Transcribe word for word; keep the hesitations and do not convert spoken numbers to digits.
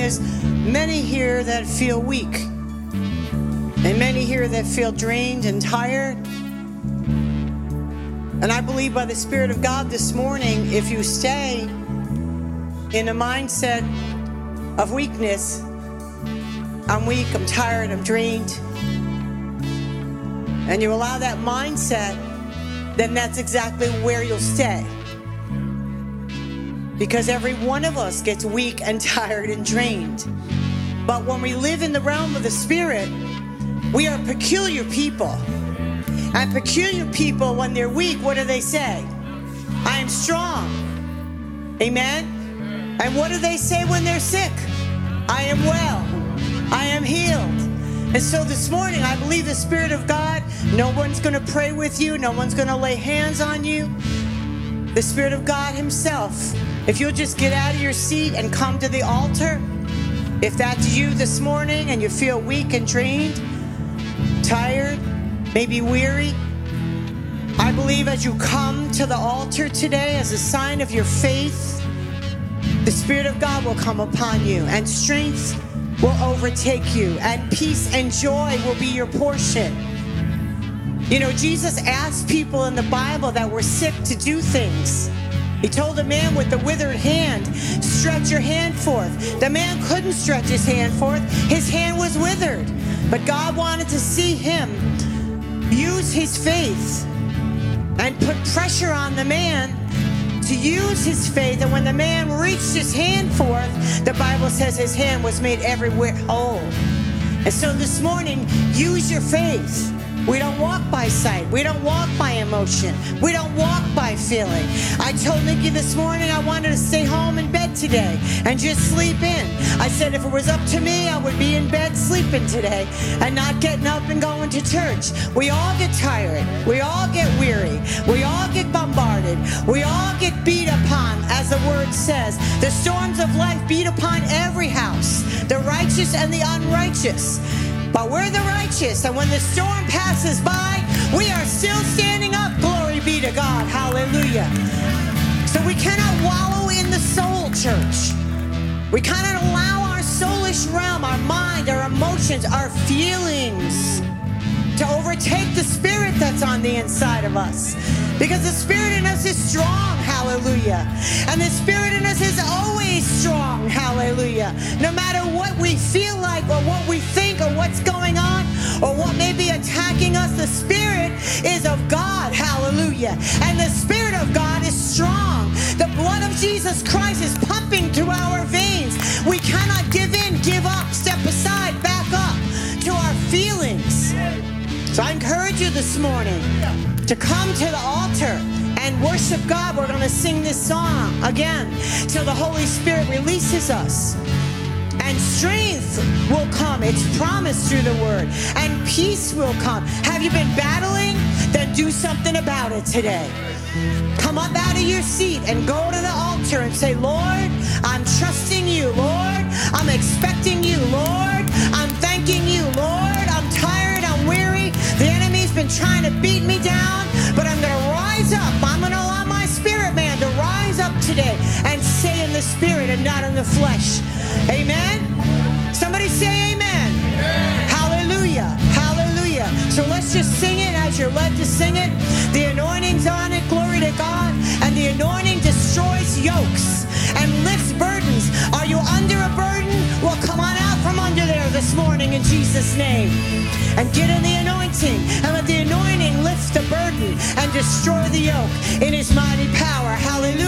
there's many here that feel weak. And many here that feel drained and tired. And I believe by the Spirit of God this morning, if you stay in a mindset of weakness, I'm weak, I'm tired, I'm drained, and you allow that mindset, then that's exactly where you'll stay. Because every one of us gets weak and tired and drained. But when we live in the realm of the Spirit, we are peculiar people. And peculiar people, when they're weak, what do they say? I am strong. Amen? And what do they say when they're sick? I am well. I am healed. And so this morning, I believe the Spirit of God, no one's going to pray with you. No one's going to lay hands on you. The Spirit of God himself. If you'll just get out of your seat and come to the altar, if that's you this morning and you feel weak and drained, tired, maybe weary, I believe as you come to the altar today as a sign of your faith, the Spirit of God will come upon you, and strength will overtake you, and peace and joy will be your portion. You know, Jesus asked people in the Bible that were sick to do things. He told a man with the withered hand, stretch your hand forth. The man couldn't stretch his hand forth. His hand was withered. But God wanted to see him use his faith and put pressure on the man to use his faith. And when the man reached his hand forth, the Bible says his hand was made everywhere whole. And so this morning, use your faith. We don't walk by sight. We don't walk by emotion. We don't walk by feeling. I told Nikki this morning I wanted to stay home in bed today and just sleep in. I said if it was up to me, I would be in bed sleeping today and not getting up and going to church. We all get tired. We all get weary. We all get bombarded. We all get beat upon, as the word says. The storms of life beat upon every house, the righteous and the unrighteous. But we're the righteous, and when the storm passes by, we are still standing up. Glory be to God. Hallelujah. So we cannot wallow in the soul, church. We cannot allow our soulish realm, our mind, our emotions, our feelings to overtake the spirit that's on the inside of us. Because the spirit in us is strong, hallelujah. And the spirit in us is always strong, hallelujah. No matter what we feel like or what we think or what's going on or what may be attacking us, the spirit is of God, hallelujah. And the spirit of God is strong. The blood of Jesus Christ is pumping through our veins. We cannot give in, give up, step aside, back up to our feelings. So I encourage you this morning to come to the altar and worship God. We're going to sing this song again till the Holy Spirit releases us. And strength will come. It's promised through the word. And peace will come. Have you been battling? Then do something about it today. Come up out of your seat and go to the altar and say, Lord, I'm trusting you. Lord, I'm expecting you. Lord, I'm thanking you. Lord, I'm tired. I'm weary. The enemy's been trying to beat me down, but I'm going to rise up. I'm going to allow my spirit man to rise up today and say in the spirit and not in the flesh. Amen? Somebody say amen. Amen. Hallelujah. Hallelujah. So let's just sing it as you're led to sing it. The anointing's on it. Glory to God. And the anointing destroys yokes and lifts burdens. Are you under a burden? Well, come on out from under there this morning in Jesus' name. And get in the anointing. And let the anointing lift the burden and destroy the yoke in his mighty power. Hallelujah.